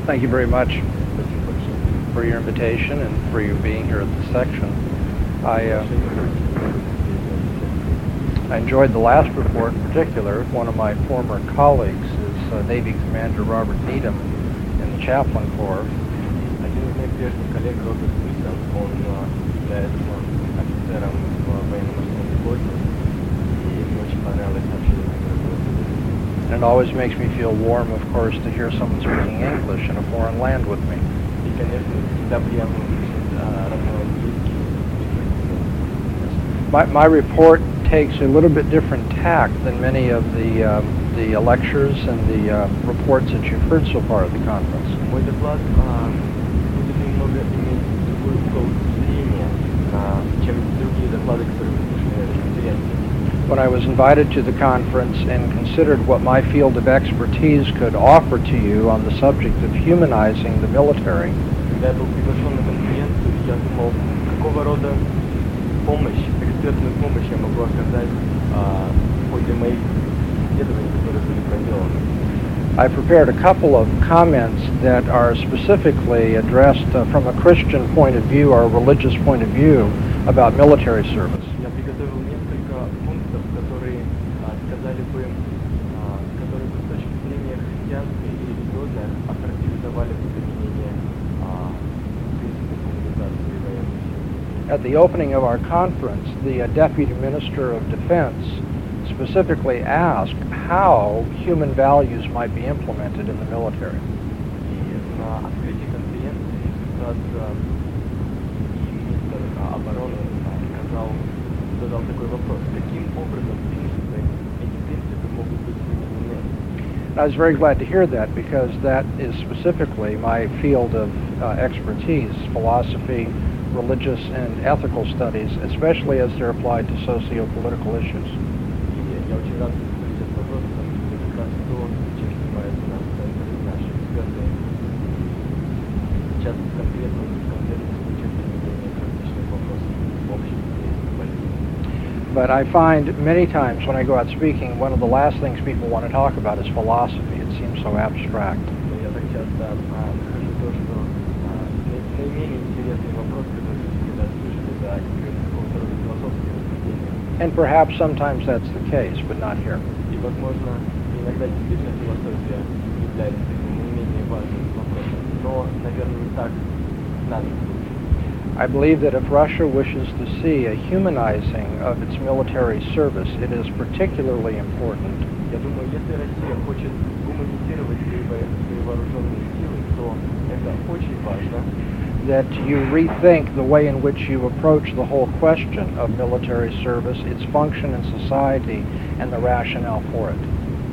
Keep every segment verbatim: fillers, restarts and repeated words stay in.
Thank you very much for your invitation and for you being here at the section. I, uh, I enjoyed the last report in particular. One of my former colleagues is uh, Navy Commander Robert Needham in the Chaplain Corps. Один из моих прежних коллег, Роберт Нидом, он является офицером в военно-морском флоте, и мне очень понравилось сообщение, которое было выдано. And it always makes me feel warm, of course, to hear someone speaking English in a foreign land with me. И, конечно, всегда приятно услышать родной английский. My, my report takes a little bit different tack than many of the uh, the lectures and the uh, reports that you've heard so far at the conference. Мой доклад будет немного иметь другой угол зрения, чем другие доклады, которые вы слышали на конференции. When I was invited to the conference and considered what my field of expertise could offer to you on the subject of humanizing the military, Когда я был приглашен на конференцию, я думал, какого рода помощь, экспертную помощь я могу оказать в ходе моих исследований, которые были проделаны. I prepared a couple of comments that are specifically addressed uh, from a Christian point of view or a religious point of view about military service. Я приготовил несколько пунктов, которые сказали бы, которые бы с точки зрения христианской и религиозной охарактеризовали бы применение принципов гуманизации военных сил. At the opening of our conference, the uh, Deputy Minister of Defense specifically asked how human values might be implemented in the military. И на открытии конференции как раз и министр обороны сказал, задал такой вопрос, каким образом принципы, эти принципы могут быть применены. I was very glad to hear that because that is specifically my field of uh, expertise, philosophy, religious and ethical studies, especially as they're applied to socio-political issues. Я очень рад говорить этот вопрос, потому что это как раз то, чем занимается наш центр и наши эксперты. Сейчас конкретно в конкретных случаях применения различных вопросов общества и политики. But I find many times when I go out speaking, one of the last things people want to talk about is philosophy. It seems so abstract. Но я так часто нахожу то, что наименее интересный вопрос, который люди когда слышали, это какого-то рода философские рассуждения. And perhaps sometimes that's the case, but not here. И, возможно, иногда действительно философия является таким наименее важным вопросом, но, наверное, не так в данном случае. I believe that if Russia wishes to see a humanizing of its military service, it is particularly important Я думаю, если Россия хочет гуманизировать свои вооруженные силы, то это очень важно. that you rethink the way in which you approach the whole question of military service, its function in society, and the rationale for it.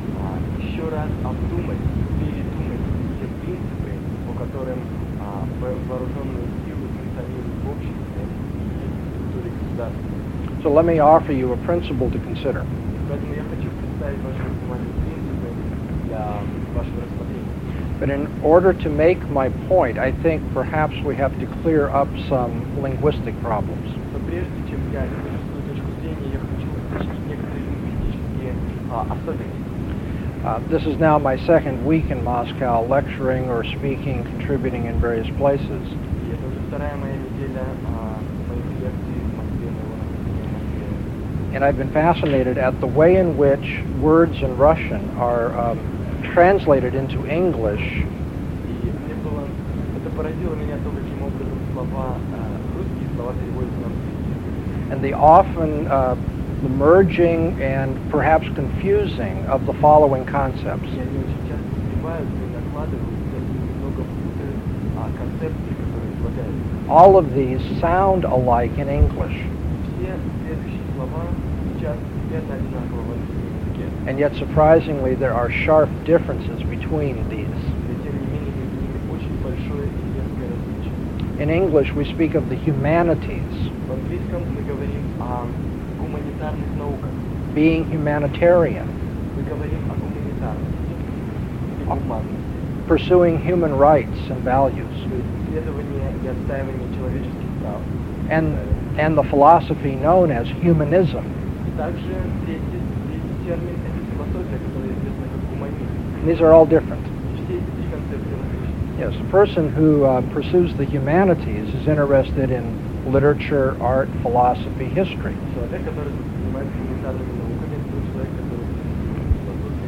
Еще раз обдумать, передумать те принципы, по которым вооруженные силы функционируют в обществе и в структуре государства. So let me offer you a principle to consider. Поэтому я хочу представить вашему вниманию принципы для вашего рассмотрения. But in order to make my point, I think perhaps we have to clear up some linguistic problems. Но прежде чем я изложу свою точку зрения, я хочу уточнить некоторые лингвистические особенности. Uh, this is now my second week in Moscow, lecturing or speaking, contributing in various places. И это уже вторая моя неделя моих лекций в Москве, моего нахождения в Москве. And I've been fascinated at the way in which words in Russian are um, translated into English. И мне было, это поразило меня то, каким образом слова, русские слова переводятся на английский. And the often uh, the merging and perhaps confusing of the following concepts. И они очень часто сливаются и накладываются, и немного путают концепции, которые излагаются. All of these sound alike in English. Все следующие слова сейчас звучат одинаково в английском языке. And yet, surprisingly, there are sharp differences between these. И тем не менее между ними очень большое и резкое различие. In English, we speak of the humanities, В английском мы говорим о гуманитарных науках. being humanitarian, Мы говорим о гуманитарности и гуманности. pursuing human rights and values. То есть исследование и отстаивание человеческих прав. And, and the philosophy known as humanism. И также третий, третий термин — это философия, которая известна как гуманизм. These are all different. И все эти три концепции различны. Yes, a person who uh, pursues the humanities is interested in literature, art, philosophy, history. Человек, который занимается гуманитарными науками, это тот человек, который философией,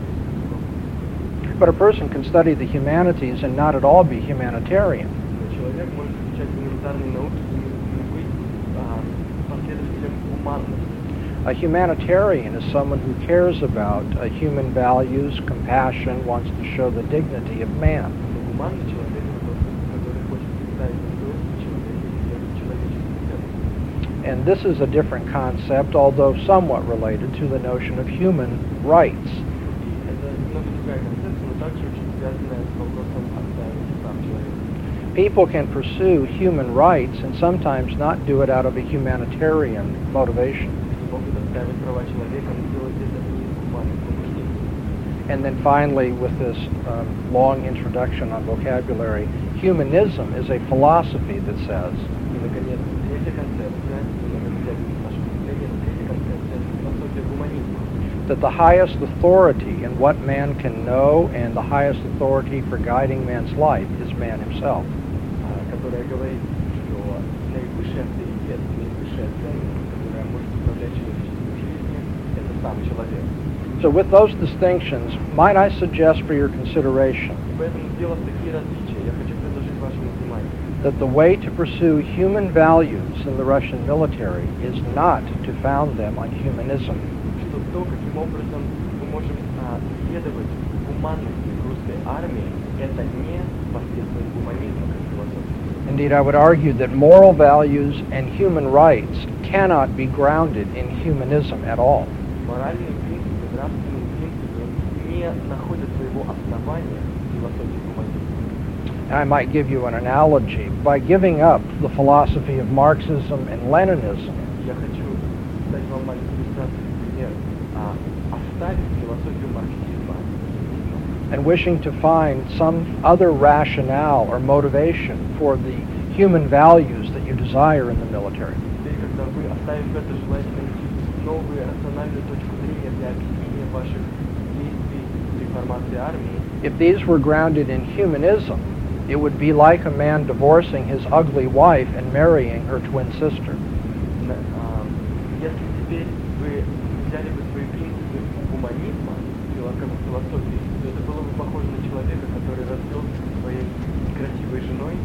культурой. But a person can study the humanities and not at all be humanitarian. Но человек может изучать гуманитарные науки и не быть а, последователем гуманности. A humanitarian is someone who cares about uh, human values, compassion, wants to show the dignity of man. Гуманный человек, который хочет представить достоинство человека и человеческую ценность. And this is a different concept, although somewhat related to the notion of human rights. И это немного другая концепция, но также очень связанная с вопросом отстаивания прав человека. People can pursue human rights and sometimes not do it out of a humanitarian motivation. Могут отстаивать права человека, но делать это не из гуманных побуждений. And then finally, with this um, long introduction on vocabulary, humanism is a philosophy that says И, наконец, третья концепция, номер пять нашего выступления, третья концепция – философия гуманизма. that the highest authority in what man can know and the highest authority for guiding man's life is man himself. а, Которая говорит, что наивысший авторитет, наивысшая ценность, которая может управлять человеческой жизнью, это сам человек. So with those distinctions, might I suggest for your consideration И поэтому, сделав такие различия, я хочу предложить вашему вниманию, that the way to pursue human values in the Russian military is not to found them on humanism. что то, каким образом мы можем а, исследовать гуманность русской армии, это не посредством гуманизма как философии. Indeed, I would argue that moral values and human rights cannot be grounded in humanism at all. Моральные принципы, нравственные принципы не находят своего основания в философии гуманизма. I might give you an analogy. By giving up the philosophy of Marxism and Leninism, Я хочу дать вам маленькую иллюстрацию, пример. А, оставив философию марксизма and wishing to find some other rationale or motivation for the human values that you desire in the military. теперь, когда вы, оставив это, желаете найти новую рациональную точку зрения для объяснения ваших действий при формации армии, If these were grounded in humanism, it would be like a man divorcing his ugly wife and marrying her twin sister. на- а, если теперь вы взяли бы свои принципы гуманизма, фило- как философии, то это было бы похоже на человека, который развелся со своей красивой женой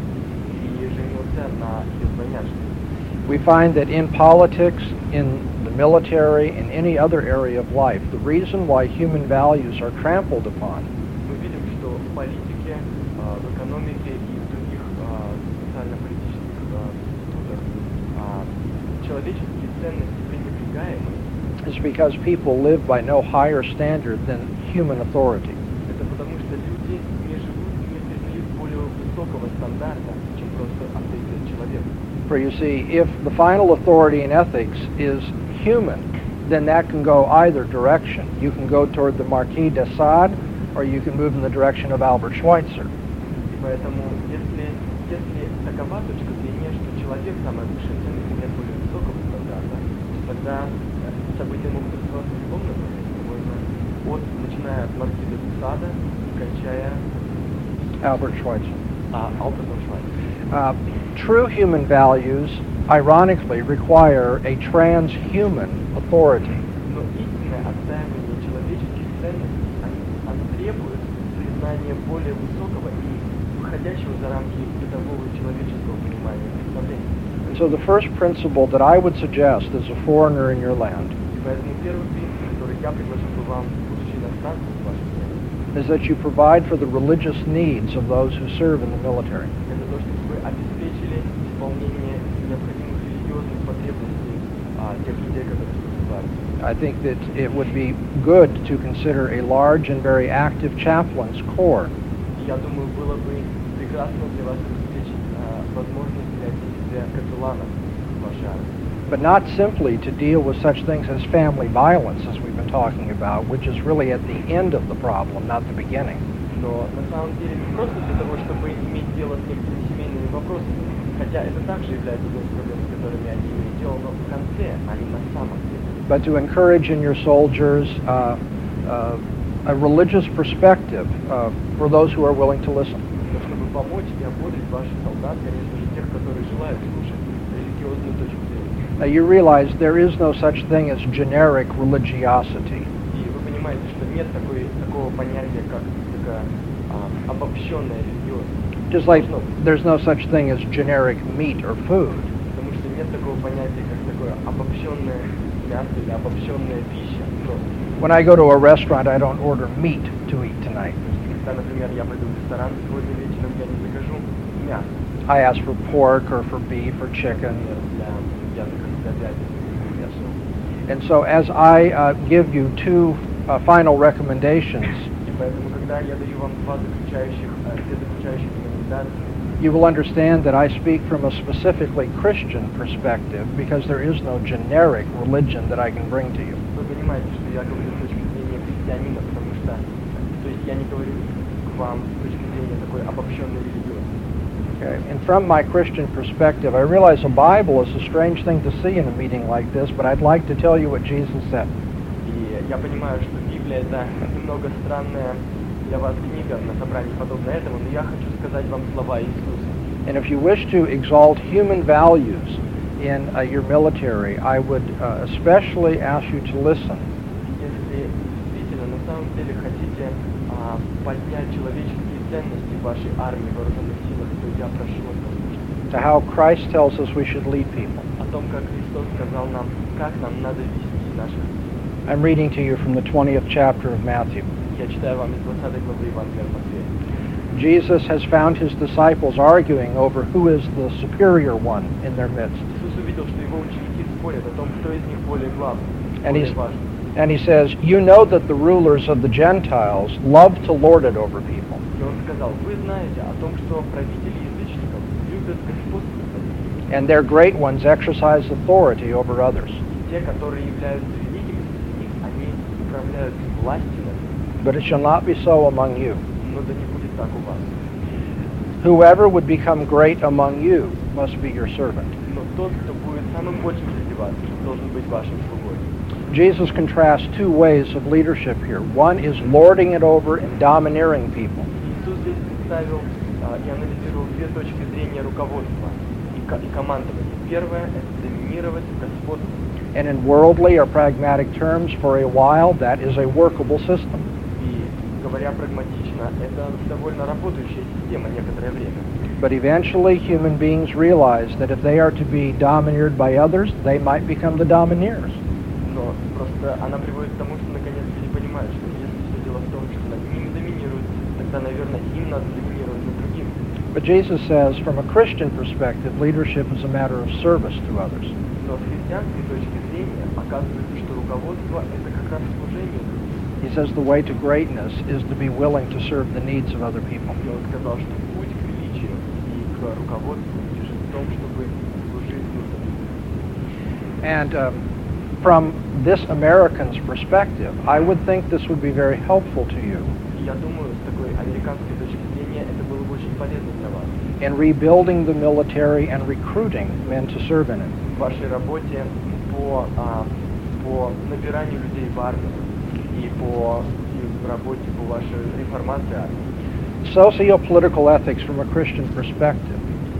и женился на ее двойняшке. We find that in politics, in the military, in any other area of life, the reason why human values are trampled upon Мы видим, что в политике, а, в экономике и в других а, социально-политических а, институтах а, человеческие ценности пренебрегаемы. is because people live by no higher standard than human authority. Это потому, что люди не живут, не признают более высокого стандарта, чем просто авторитет человека. For you see, if the final authority in ethics is human, then that can go either direction. You can go toward the Marquis de Sade, or you can move in the direction of Albert Schweitzer. И поэтому, если, если такова точка зрения, что человек самая высшая ценность нет более высокого стандарта, тогда э, события могут развиваться в любом направлении. Можно от, начиная от Маркиза де Сада и кончая Albert Schweitzer. а, Альбертом Швайцером. Uh, true human values, ironically, require a transhuman authority. Но истинное отстаивание человеческих ценностей, они- оно требует признания более высокого и выходящего за рамки бытового и человеческого понимания представления. And so the first principle that I would suggest as a foreigner in your land И поэтому первый принцип, который я предложил бы вам, будучи иностранцем в вашей стране, is that you provide for the religious needs of those who serve in the military. это то, чтобы вы обеспечили исполнение необходимых религиозных потребностей а, тех людей, которые служат в армии. I think that it would be good to consider a large and very active chaplain's corps. И я думаю, было бы прекрасно для вас обеспечить а, возможность для действия капелланов в вашей армии. But not simply to deal with such things as family violence, as we've been talking about, which is really at the end of the problem, not the beginning. Но на самом деле не просто для того, чтобы иметь дело с некоторыми семейными вопросами, хотя это также является одной из проблем, с которыми они имеют дело, но в конце, а не на самом деле. But to encourage in your soldiers uh, uh, a religious perspective uh, for those who are willing to listen. нужно бы помочь и ободрить ваших солдат, конечно же, тех, которые желают слушать религиозную точку зрения. Now you realize there is no such thing as generic religiosity. И вы понимаете, что нет такой, такого понятия, как такая а, обобщенная религиозность. Just like Должно быть. there's no such thing as generic meat or food. Потому что нет такого понятия, как такое обобщенное мясо или обобщенная пища. Просто. When I go to a restaurant, I don't order meat to eat tonight. Когда, например, я пойду в ресторан сегодня вечером, я не закажу мясо. I ask for pork or for beef or chicken. Для, я закажу говядину или мясо. And so as I uh, give you two uh, final recommendations, И поэтому, когда я даю вам два заключающих, э, две заключающих рекомендации, you will understand that I speak from a specifically Christian perspective because there is no generic religion that I can bring to you. вы понимаете, что я говорю с точки зрения христианина, потому что, то есть я не говорю к вам с точки зрения такой обобщенной религиозности. Okay. And from my Christian perspective, I realize the Bible is a strange thing to see in a meeting like this, but I'd like to tell you what Jesus said. И я понимаю, что Библия это немного странная для вас книга на собрании подобно этому, но я хочу сказать вам слова Иисуса. And if you wish to exalt human values in uh, your military, I would uh, especially ask you to listen. Если действительно на самом деле хотите а, поднять человеческие ценности в вашей армии, вооруженных силах, то я прошу вас послушать To how Christ tells us we should lead people. о том, как Христос сказал нам, как нам надо вести наших. I'm reading to you from the twentieth chapter of Matthew. Я читаю вам из двадцатой главы Евангелия от Матфея. Jesus has found his disciples arguing over who is the superior one in their midst. Иисус увидел, что его ученики спорят о том, кто из них более главный, And более he's, важный. and he says, you know that the rulers of the Gentiles love to lord it over people. И он сказал, вы знаете о том, что правители язычников любят господствовать, And their great ones exercise authority over others. и те, которые являются великими среди них, они управляют властью над ними. But it shall not be so among you. Но да не будет так у вас. Whoever would become great among you must be your servant. Но тот, кто будет самым большим среди вас, должен быть вашим слугой. Jesus contrasts two ways of leadership here. One is lording it over and domineering people. Иисус здесь представил а, и анализировал две точки зрения руководства и, ко- и командования. Первое – это доминировать, господствовать. And in worldly or pragmatic terms, for a while, that is a workable system. И, говоря прагматично, это довольно работающая система некоторое время. But eventually, human beings realize that if they are to be domineered by others, they might become the domineers. Но просто она приводит к тому, что наконец люди понимают, что если все дело в том, что над ними доминируют, тогда, наверное, им надо доминировать над другими. But Jesus says, from a Christian perspective, leadership is a matter of service to others. Но с христианской точки зрения оказывается, что руководство – это как раз служение другим. He says the way to greatness is to be willing to serve the needs of other people. И он сказал, что путь к величию и к руководству лежит в том, чтобы служить нуждам других. And um, from this American's perspective, I would think this would be very helpful to you И я думаю, с такой американской точки зрения это было бы очень полезно для вас. in rebuilding the military and recruiting men to serve in it. В вашей работе по, а, по набиранию людей в армию и по и в работе по вашей реформации армии. Socio-political ethics from a Christian perspective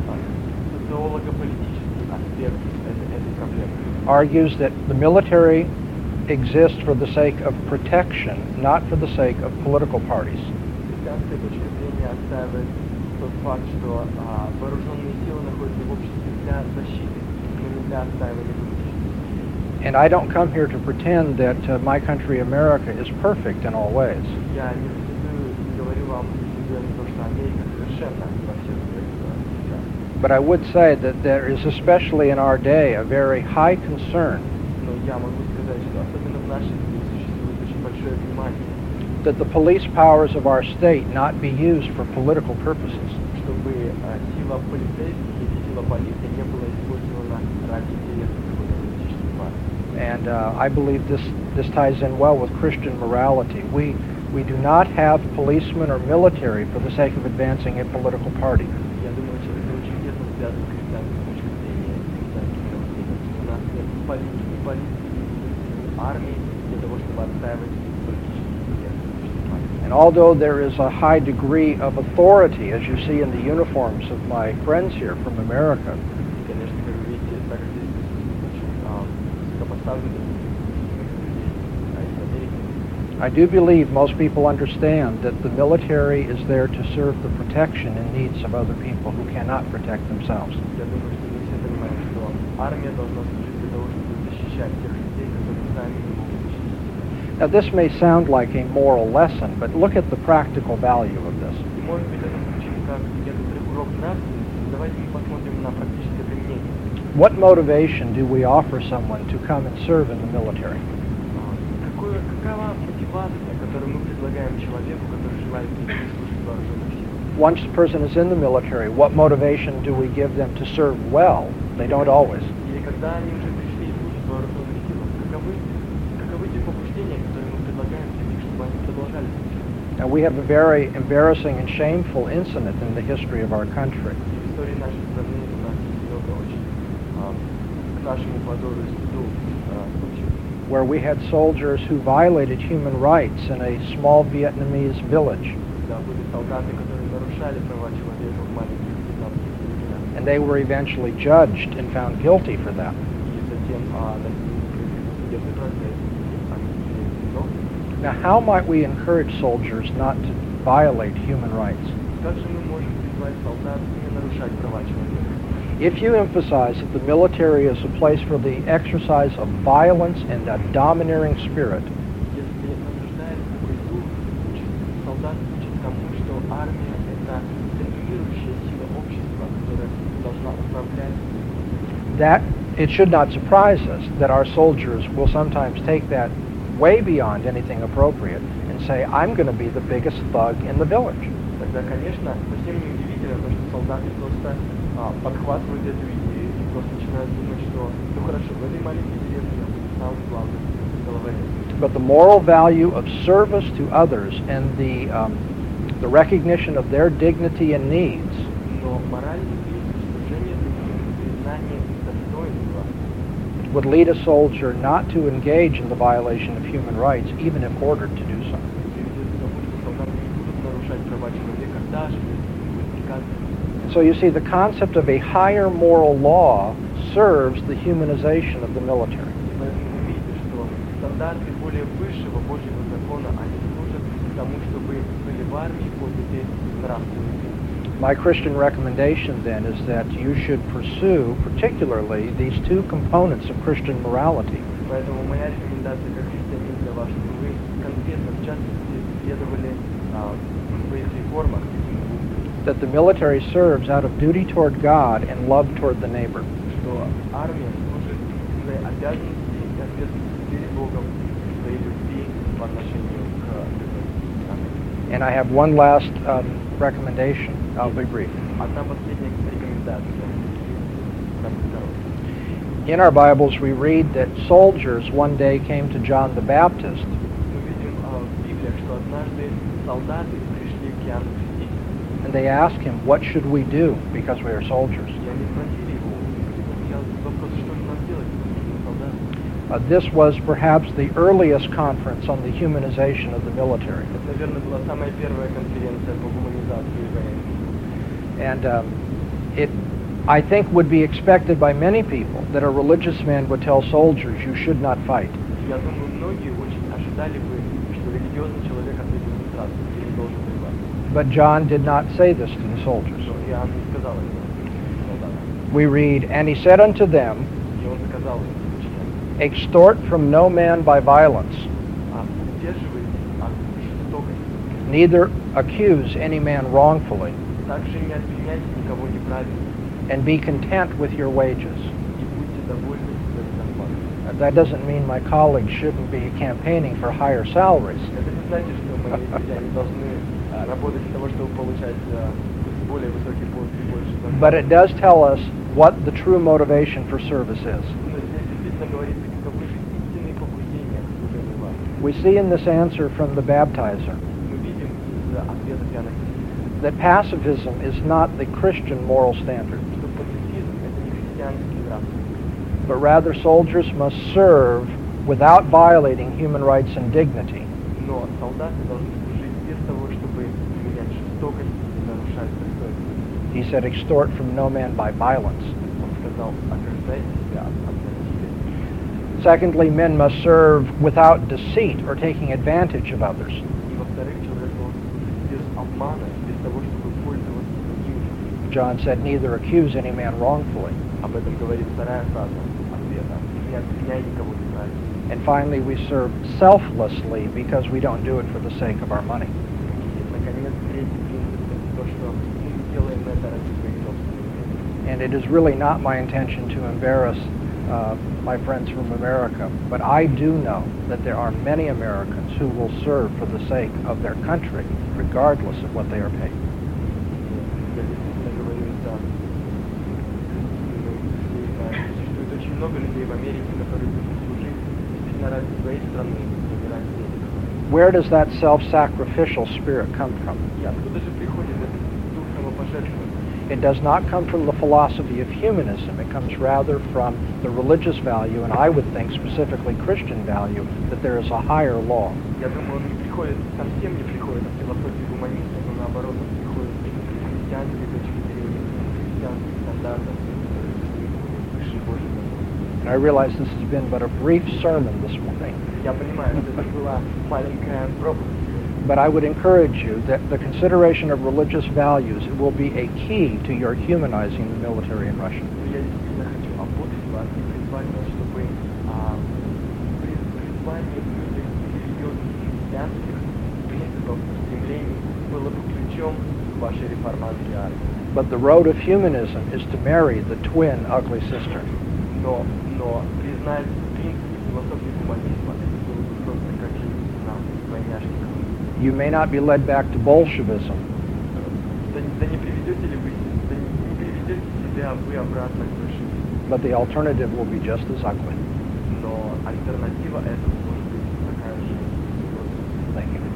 Социолого-политический аспект этой, этой проблемы argues that the military exists for the sake of protection, not for the sake of political parties. Христианская точка зрения отстаивает тот факт, что а, вооруженные силы находятся в обществе для защиты, но не для отстаивания политических. And I don't come here to pretend that uh, my country, America, is perfect in all ways. Я не претендую, не говорю вам, претендую на то, что Америка совершенна во всех своих вещах. But I would say that there is, especially in our day, a very high concern Но я могу сказать, что особенно в наши дни существует очень большое внимание, that the police powers of our state not be used for political purposes. чтобы а, сила полицейских или сила полиции не была использована ради интересов какой-то политической партии. And uh, I believe this, this ties in well with Christian morality. We, we do not have policemen or military for the sake of advancing a political party. Я думаю, что это очень тесно связано с христианской точкой зрения, с христианским мировоззрением. У нас нет ни полиции, ни полиции, ни армии для того, чтобы отстаивать политические интересы. And And although there is a high degree of authority, as you see in the uniforms of my friends here from America, И, конечно, как вы видите, также здесь присутствует очень а, высокопоставленных людей а, из Америки. I do believe most people understand that the military is there to serve the protection and needs of other people who cannot protect themselves. Я думаю, что мы все понимаем, что армия должна служить для того, чтобы защищать тех людей, которые сами не могут защитить себя. Now, this may sound like a moral lesson, but look at the practical value of this. И может быть это звучит как некоторый урок нравственности, но давайте мы посмотрим на практическое применение. What motivation do we offer someone to come and serve in the military? А, какое- Какова мотивация, которую мы предлагаем человеку, который желает прийти и служить в вооруженных силах? Once the person is in the military, what motivation do we give them to serve well? They don't always. Или когда они уже пришли и служат в вооруженных силах, каковы, каковы те побуждения, которые мы предлагаем для них, чтобы они продолжали служить? Now, we have a very embarrassing and shameful incident in the history of our country. И в истории нашей страны у нас есть много очень а, к нашему позору и стыду а, случаев, Where we had soldiers who violated human rights in a small Vietnamese village, когда были солдаты, которые нарушали права человека в маленьких вьетнамских деревнях, and they were eventually judged and found guilty for that. и затем а, на ним судебный процесс, и они были виновны. Now, how might we encourage soldiers not to violate human rights? Как же мы можем призвать солдат не нарушать права человека? If you emphasize that the military is a place for the exercise of violence and a domineering spirit, Если насаждается такой дух, учит, солдат учит тому, что армия — это контролирующая сила общества, которая должна управлять. that it should not surprise us that our soldiers will sometimes take that way beyond anything appropriate and say, I'm going to be the biggest thug in the village. Тогда, конечно, совсем не удивительно, то, что солдаты просто а, подхватывают эту идею и просто начинают думать, что ну хорошо, в этой маленькой деревне я буду самым главным головорезом. But the moral value of service to others and the, um, the recognition of their dignity and needs Но моральный принцип служения другим, признание их достоинства would lead a soldier not to engage in the violation of human rights, even if ordered to do so. приведет к тому, что солдаты не будут нарушать права человека, даже если им будет приказано. So you see, the concept of a higher moral law serves the humanization of the military. И поэтому вы видите, что стандарты более высшего Божьего закона, они служат тому, чтобы были в армии подняты нравственные принципы. My Christian recommendation then is that you should pursue particularly these two components of Christian morality. Поэтому моя рекомендация как христианин для вас, чтобы вы конкретно, в частности, следовали а, в своих реформах этим двум, That the military serves out of duty toward God and love toward the neighbor. что армия служит из своей обязанности и ответственности перед Богом, своей любви по отношению к людям. And I have one last um, recommendation. I'll be brief. Одна последняя рекомендация. Нам здоровья. In our Bibles, we read that soldiers one day came to John the Baptist Мы видим а, в Библиях, что однажды солдаты пришли к Иоанну Крестителю, and they asked him, what should we do because we are soldiers? и они спросили его, стоял вопрос, что же нам делать, потому что мы солдаты. Uh, this was perhaps the earliest conference on the humanization of the military. Это, наверное, была самая первая конференция по гуманизации военных. And um, it, I think, would be expected by many people that a religious man would tell soldiers, you should not fight. Я думаю, многие очень ожидали бы, что религиозный человек ответил бы сразу, ты не должен воевать. But John did not say this to the soldiers. Но Иоанн не сказал этого солдатам. We read, and he said unto them, И он сказал им, ученикам, extort from no man by violence, а удерживайтесь от жестокости, neither accuse any man wrongfully, также не обвиняйте никого неправильно, and be content with your wages. и будьте довольны своей зарплатой. That doesn't mean my colleagues shouldn't be campaigning for higher salaries. Это не значит, что мои друзья не должны а, работать для того, чтобы получать а, более высокий пост и больше зарплаты. But it does tell us what the true motivation for service is. Но здесь действительно говорится, каковы же истинные побуждения к служению вам. We see in this answer from the baptizer Мы видим из ответа Иоанна Крестителя, that pacifism is not the Christian moral standard, что пацифизм — это не христианский нрав, but rather soldiers must serve without violating human rights and dignity. но солдаты должны служить без того, чтобы применять жестокость и нарушать достоинство. He said, extort from no man by violence. Он сказал, ограждайте себя от насилия. Secondly, men must serve without deceit or taking advantage of others. И во-вторых, человек должен служить без обмана, без того, чтобы пользоваться другими. John said, neither accuse any man wrongfully. Об этом говорит вторая фраза ответа. Не обвиняй никого неправильно. And finally, we serve selflessly because we don't do it for the sake of our money. И, наконец, третий принцип – это то, что мы делаем это ради своих собственных целей. And it is really not my intention to embarrass uh, my friends from America, but I do know that there are many Americans who will serve for the sake of their country, regardless of what they are paid. Я действительно говорю это, существует очень много людей в Америке, которые будут служить действительно ради своей страны, не ради денег. Where does that self-sacrificial spirit come from? И откуда же приходит этот дух самопожертвования? It does not come from the philosophy of humanism. It comes rather from the religious value, and I would think specifically Christian value, that there is a higher law. Я думаю, он не приходит, совсем не приходит от философии гуманизма, но наоборот, он приходит с христианской точки зрения, христианских стандартов, которые существуют выше Божьего закона. And I realize this has been but a brief sermon this morning, Я понимаю, что это была маленькая проповедь. but I would encourage you that the consideration of religious values will be a key to your humanizing the military in Russia. Я действительно хочу опутать вас и призвать вас, чтобы а, при призвание этих религиозных христианских принципов, стремлений было бы ключом к вашей реформации армии. But the road of humanism is to marry the twin ugly sister. Но, но признать принципы философии гуманизма, это было бы просто как жениться на двойняшниках. You may not be led back to Bolshevism, Да, да не приведете ли вы, да не, не приведете себя вы обратно к большевизму. but the alternative will be just as ugly. Но альтернатива этому может быть такая же. Thank you.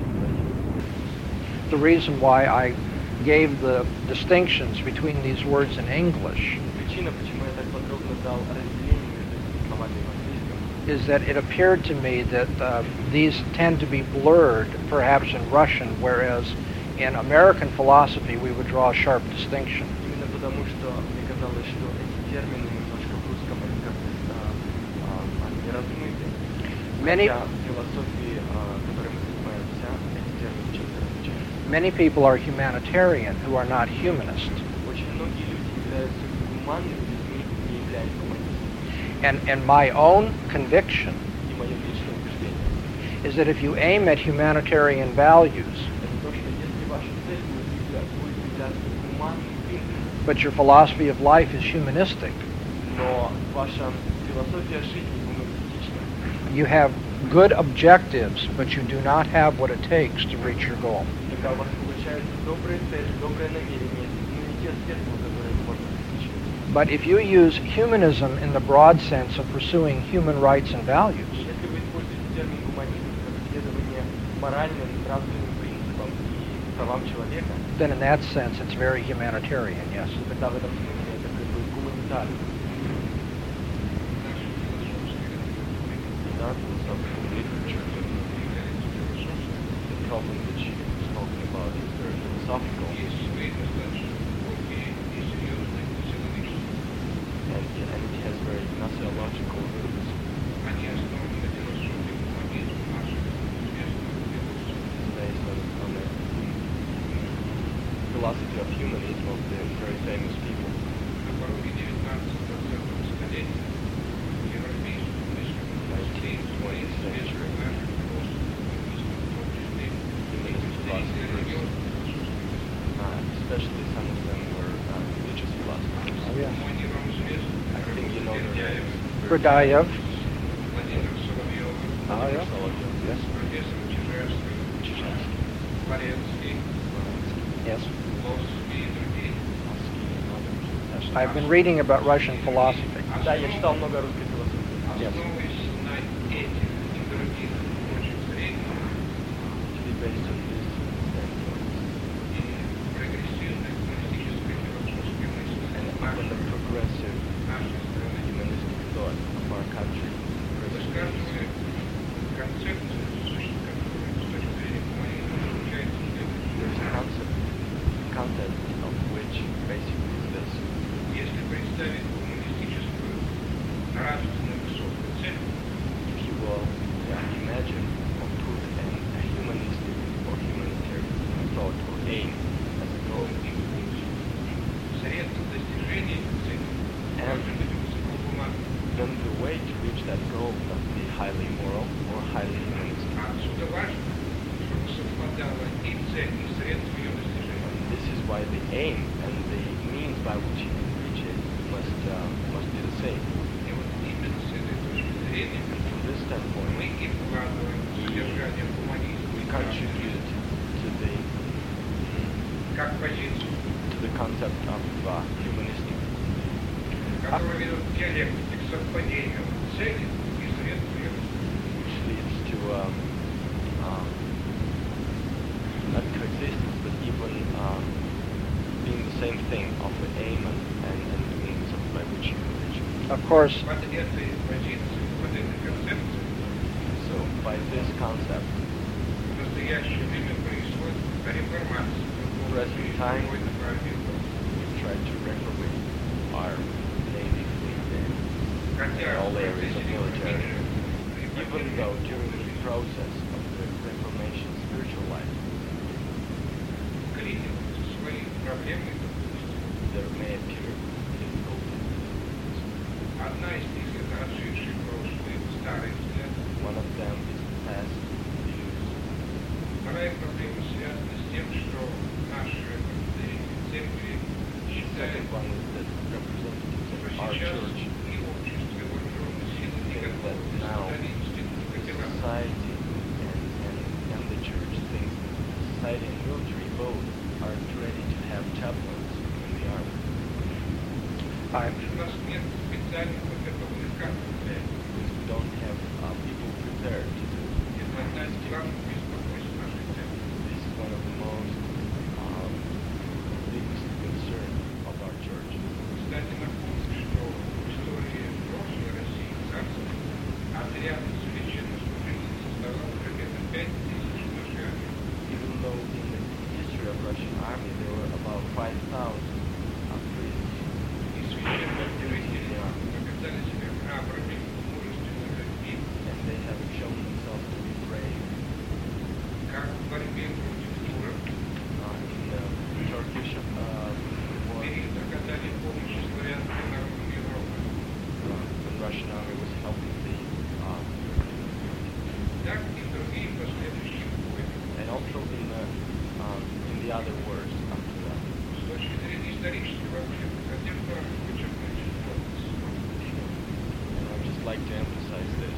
The reason why I gave the distinctions between these words in English Причина, почему я так подробно дал разделение между этими словами в английском, is that it appeared to me that uh, these tend to be blurred, perhaps in Russian, whereas in American philosophy we would draw a sharp distinction. именно потому, что мне казалось, что эти термины немножко в русском они как-то а, они размыты. Many, Хотя в философии, а, которой мы занимаемся, эти термины чем-то различаются. many people are humanitarian who are not humanist. Очень многие люди являются гуманными людьми, не являясь гуманистами. And, and my own conviction И мое личное убеждение is that if you aim at humanitarian values, это то, что если ваша цель будет явля- будет являться гуманным принципом, but your philosophy of life is humanistic, но ваша философия жизни гуманистична, you have good objectives, but you do not have what it takes to reach your goal. тогда у вас получается добрая цель, доброе намерение, но не те средства, которые можно достичь. But if you use humanism in the broad sense of pursuing human rights and values, Если вы используете термин гуманизм как следование моральным, нравственным принципам и правам человека, then in that sense it's very humanitarian, yes. тогда в этом смысле это как бы гуманитарно. Да, philosophical literature. The problem that she was talking about is very philosophical. And, and it has very gnoseological roots. Based on, on the philosophy of humanism of the very famous people. nineteenth, twentieth century. Humanist philosophers. Uh, especially some of them were uh, religious philosophers. Oh, yes. I think you know their names. Berdayev. Oh, yeah. Yes. Yes. Yes. I've been reading about Russian philosophy. Да, я читал много русской философии. Yes. To be based on this and on the progressive humanistic thought of our country. This is why the aim and the means by which you reach it must uh, must be the same. And from this standpoint, we, we contribute to the to the concept of uh, humanistic, which leads to um, um, not coexistence, but even um, being the same thing of the aim and, and, and the means of by which you reach it. Of course, So by this concept, present time, we try to reformate our Navy fleet in all areas of military, even though during the process of the Reformation spiritual life, there may appear difficulties. One of them is past views. The second one is that representatives of our church think that now society and, and, and the church thinks that society and military both aren't ready to have chaplains in the army. I, Because we don't have uh, people prepared to do this. This is one of the most um, biggest concern of our church. Even though in the history of Russian army there were about five thousand uh, priests in the army, and they have shown themselves to be brave. Uh, in the Turkish uh, war, uh, the Russian army was helping the uh, and also in the um, in the other wars after that. And I'd just like to emphasize this.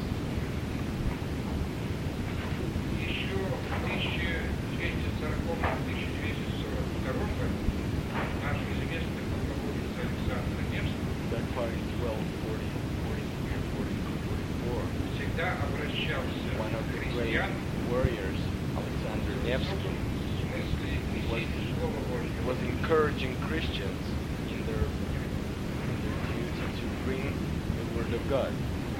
Back by twelve forty, forty-three, or forty-two, forty-four, one of the great warriors, Alexander Nevsky, was, was encouraging Christians in their, in their duty to bring the Word of God.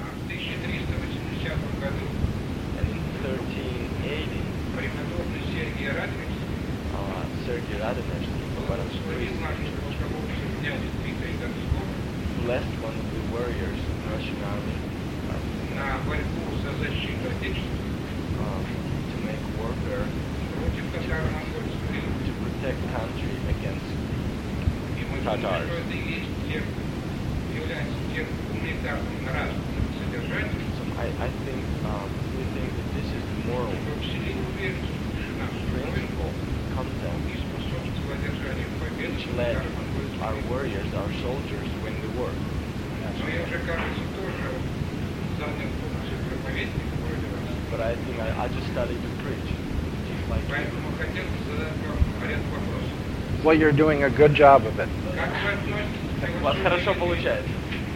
And in thirteen eighty, uh, Sergei Radonezhsky, one of the priests, blessed one of the warriors in the Russian army uh, um, to make warfare to protect country against Tatars. So I, I think um, we think that this is the moral principle, concept, which led our warriors, our soldiers, win the war. But I think I, I just studied to preach, just like you. well, you're doing a good job of it. У вас хорошо получается.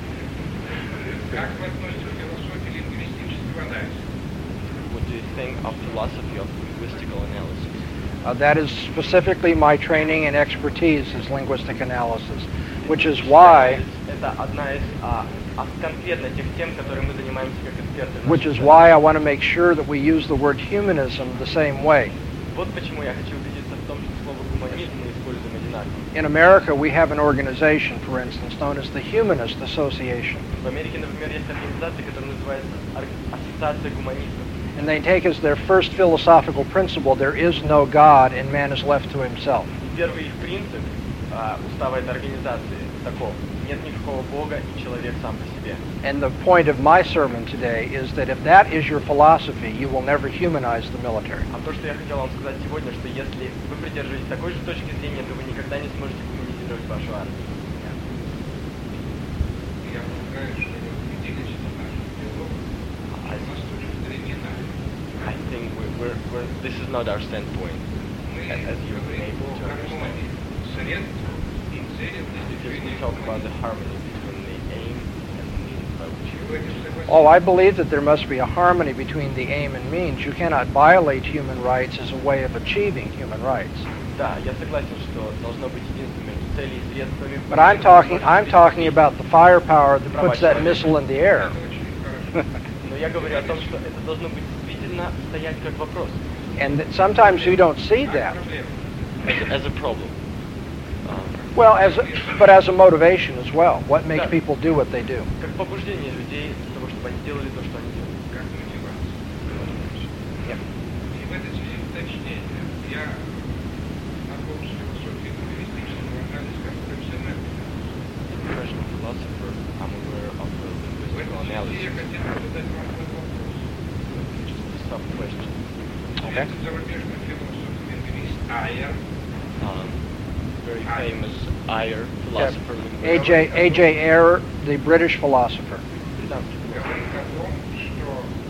What do you think of philosophy of linguistical analysis? Uh, that is specifically my training and expertise is linguistic analysis, which is why Это одна из а, а конкретно тех тем, которые мы занимаемся как эксперты. which is why I want to make sure that we use the word humanism the same way. Вот почему я хочу убедиться в том, что слово гуманизм мы используем одинаково. In America, we have an organization, for instance, known as the Humanist Association. В Америке, например, есть организация, которая называется Ассоциация гуманистов. And they take as their first philosophical principle, there is no God and man is left to himself. Первый их принцип а, устава этой организации такого. Нет никакого Бога и человек сам по себе. And the point of my sermon today is that if that is your philosophy, you will never humanize the military. А то, что я хотел вам сказать сегодня, что если вы придерживаетесь такой же точки зрения, то вы никогда не сможете гуманизировать вашу армию. Я полагаю, что вы определились на нашем диалоге с точки зрения нашей. I think we're, we're, we're, this is not our standpoint, Мы as you've been говорим able о to understand. гармонии средств и цели для Because we достижения talk about the желаемых. harmony between the aim and the means by which you Вы этим согласитесь? Oh, I believe that there must be a harmony between the aim and means. You cannot violate human rights as a way of achieving human rights. Да, я согласен, что должно быть единство между целью и средствами. But I'm talking, I'm talking about the firepower that puts that missile in the air. Это очень хорошо. Но я говорю о том, что это должно быть действительно стоять как вопрос, And that sometimes we don't see that. Проблема. as, as a problem. Um, Well, as a, but as a motivation as well. What makes Yeah. people do what they do? как побуждение людей для того, чтобы они делали то, что они делают. Как мотивация. Yeah. И в этой связи уточнение. Я знаком с философией лингвистического анализа как профессиональный. Professional philosopher, I'm aware of the В linguistical этой связи я analysis. хотел бы задать вам этот вопрос. Just a sub question. Okay. Этот зарубежный философ-лингвист Айер Um, very famous Ayer philosopher. A J A J Ayer, the British philosopher. Британский философ. говорит о том, что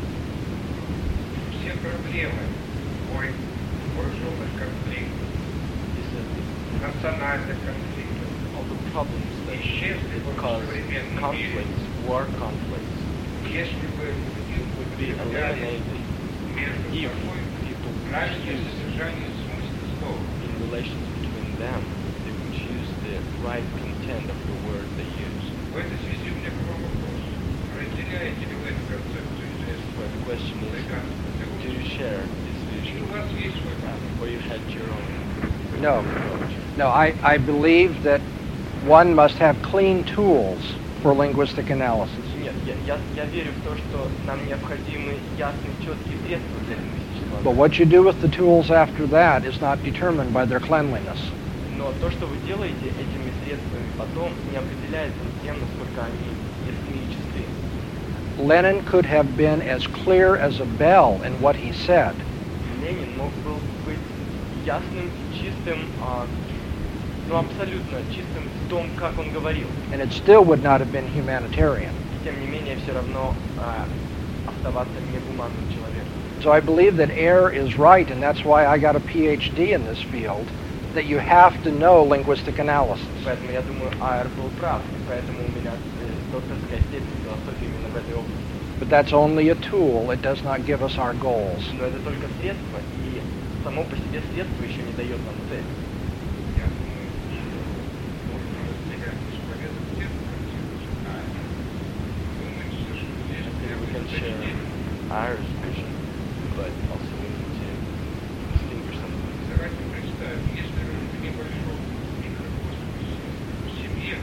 все проблемы войн, вооруженных конфликтов, He said национальных конфликтов all the problems that исчезли бы в cause современном мире, conflicts, war conflicts, если бы люди would be употребляли eliminated между if собой people правильное use содержание и смысл слова. in relations between them, they would use the right content of the word they use. В этой связи у меня к вам вопрос. Разделяете ли вы эту концепцию известную But the question is, do you share this Или vision, у вас есть свой or you had your own No. approach? No, I, I believe that one must have clean tools for linguistic analysis. Нет, я, я, я верю в то, что нам необходимы ясные, четкие средства для лингвистического But what you do with the tools after that is not determined by their cleanliness. Но то, что вы делаете этими средствами потом, не определяется тем, насколько они ясны и чисты. Lenin could have been as clear as a bell in what he said, Ленин мог был быть ясным и чистым, а, ну абсолютно чистым в том, как он говорил. and it still would not have been humanitarian. И тем не менее, все равно а, оставаться негуманным человеком. So I believe that Ayer is right, and that's why I got a P H D in this field, that you have to know linguistic analysis. Поэтому я думаю, Айер был прав, и поэтому у меня э, докторская степень философии именно в этой области. But that's only a tool. It does not give us our goals. Но это только средство, и само по себе средство еще не дает нам цель. Я думаю, что можно разделять исповедовать те концепции Айера. Думается, что здесь We can share уточнение. Ayer's vision, but also we need to distinguish something. Давайте представим, если вы в небольшом микрокосмосе в семье,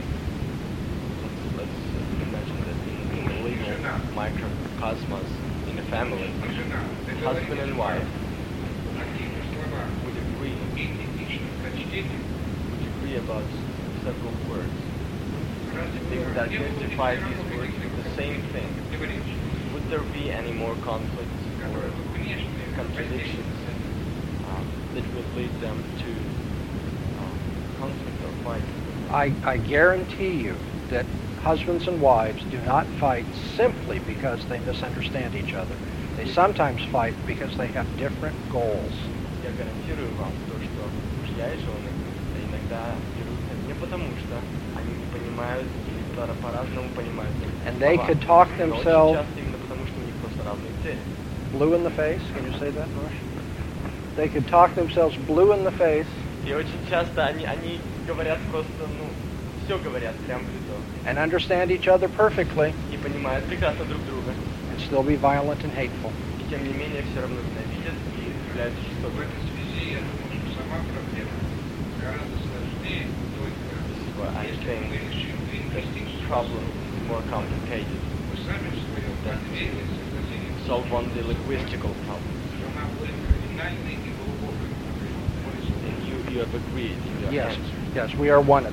Let's, let's uh, imagine that in, in a little microcosmos in a family, жена husband and wife какие-то слова would agree, идентичных прочтений, would agree about several words. разве They would не было бы identify все these равно words никаких with the same thing. противоречий, Would there be any more conflicts которые or бы внешне contradictions воздействовали? um, that would lead them to um, conflict or fight? I, I guarantee you that husbands and wives do not fight simply because they misunderstand each other. They sometimes fight because they have different goals. Я гарантирую вам то, что мужья и жены иногда дерутся не потому, что они не понимают или по- по-разному понимают друг And they слова, could talk но очень themselves- часто именно потому, что у них просто разные цели. Blue in the face? Can you say that in Russian? They could talk themselves blue in the face И очень часто они, они говорят просто, ну, все говорят прямо в лицо. and understand each other perfectly И понимают прекрасно друг друга. and still be violent and hateful. И тем не менее все равно ненавидят и являются В жестокими. этой связи я думаю, что сама проблема гораздо сложнее, только This is why I если think мы решим the лингвистическую problem is more complicated. Вы сами в своем ответе согласились, Solve on the linguistical problem. что она будет кардинальной и глубокой проблемой. And you, you have agreed in your Yes, answer. yes, we are one at that.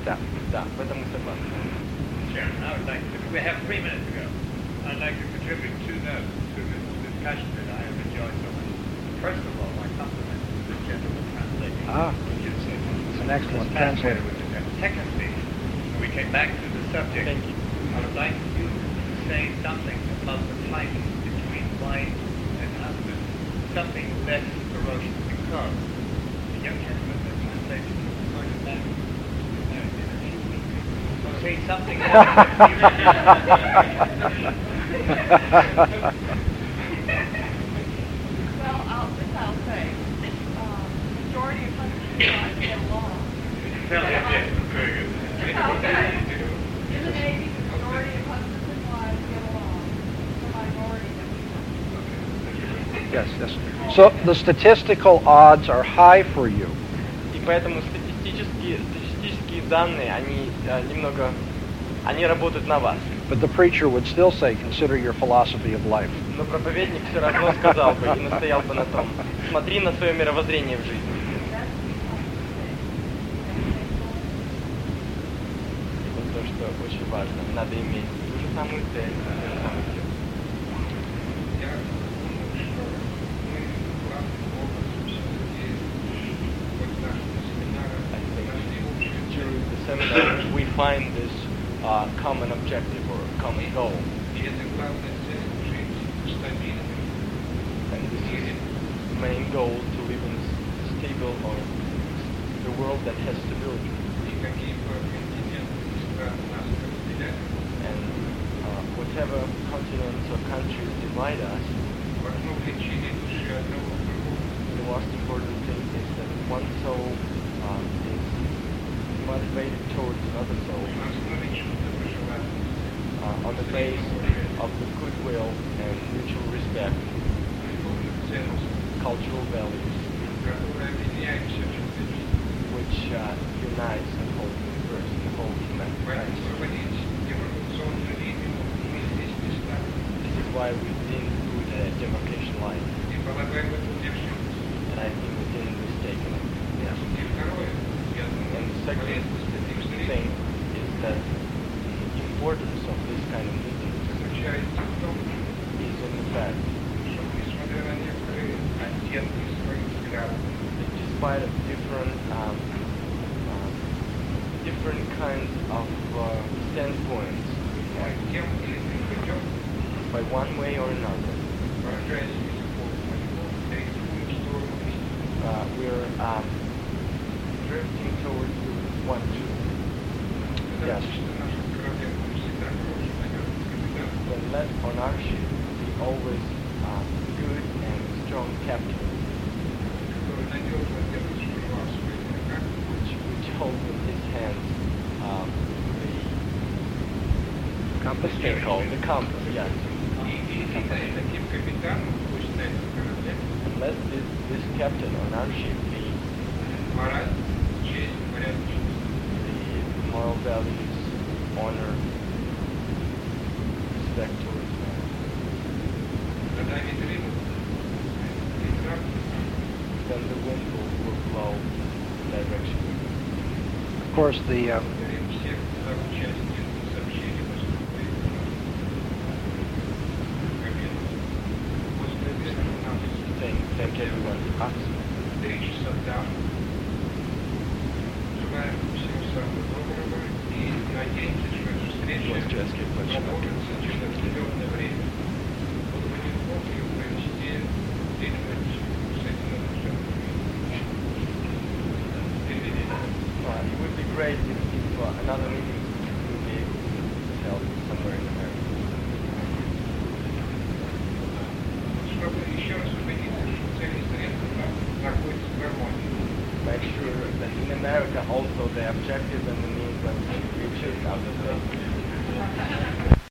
Да, в этом мы согласны. Chairman, I would like to, we have three minutes to go. I'd like to contribute two notes to this discussion that I have enjoyed so much. First of all, my compliments to the gentleman translating. Ah, which is it's an excellent fascinating translator. with the text. Secondly, when we came back to the subject, Thank you. I would like you to say something about the fight between wife and husband, something less ferocious, because the young gentleman that translates is going to back uh, in a few weeks. So say something more. Well, I'll, this I'll say. Um, majority of husbands and wives get along. Tell me again. Very good. This I'll say. In the Navy, the majority of husbands and wives get along. The minority that we Yes, yes. So the statistical odds are high for you. И поэтому статистические, статистические данные, они э, немного, они работают на вас. But the preacher would still say, consider your philosophy of life. Но проповедник все равно сказал бы и настоял бы на том. Смотри на свое мировоззрение в жизни. Вот то, что очень важно. Надо иметь ту же самую цель, ту же самую цель. Я думаю, что мы главным образом все-таки вот нашего семинара нашли общую цель. During the seminar, we find this uh, common objective or common goal. И это главная цель — жить стабильным. And this is the main goal, to live in a stable or the world that has stability. И какие бы континенты и страны нас разделяют, And uh, whatever continents or countries divide us, в одно влечение души одного к другому. the most important thing is that one soul um, is motivated towards another soul На основе чувства доброжелательности, uh, on the base of the goodwill and mutual respect, духовных ценностей, cultural values, которые объединяют все человечество. which uh, unites and holds the first, the whole humanity. Поэтому проводить демаркационную линию мы здесь не стали. This is why we didn't put a demarcation line, И полагаю, в этом не ошиблись. and I think we didn't mistake it. И второе, я думаю, And the second полезность этих thing встреч is that the importance of this kind of meetings заключается в том, is in the fact что несмотря на некоторые оттенки своих взглядов, that despite of different um, uh, different kinds of uh, standpoints, мы тем или иным путем, by one way or another, выражаясь языком моего, рискуем в сторону истины. uh, we're um, drifting towards the one truth. Когда Yes. что наши корабле будет всегда хороший, надежный капитан, When let on our ship be always uh, good and strong captain, который надежно держит штурвал в своих руках, which which holds in his hands um, the Compass thing called the compass. Yes. и, и, и дай таким капитаном, пусть на этом корабле, And let this, this captain on our ship be мораль, честь, порядочность. the moral values, honor, respect towards man. Когда ветрину, ветра, Then the wind will, will blow the direction. Of course, the uh, благодарим всех за участие в сообщении поступлений кабины. После обеда у нас Thank, thank everyone for participating. три часа там. Желаем всего самого доброго и надеемся, что эта встреча Let's just get much продолжится через определенное время. Благодарим Бога и провести где-нибудь с этим отношением. Uh, it would be great if, if uh, another meeting would be able to held somewhere in America. Чтобы еще раз убедиться, что цель средства находится в гармонии. Make sure that in America also the objective and the means are reached out of the